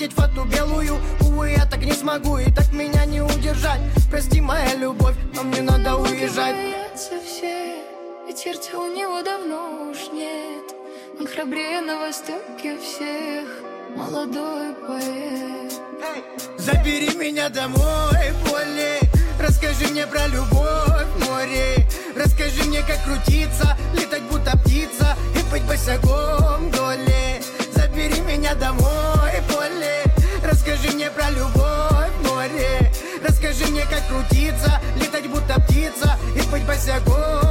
надеть фату белую. Увы, я так не смогу, и так меня не удержать. Прости, моя любовь, но мне надо уезжать. Боятся все, ведь сердца у него давно уж нет. Он храбрее на востоке всех, молодой поэт. Забери меня домой, Полли. Расскажи мне про любовь, море. Расскажи мне, как крутиться, летать будто птица и быть босиком вдоль. Забери меня домой, Полли. Расскажи мне про любовь, море. Расскажи мне, как крутиться, летать будто птица и быть босиком.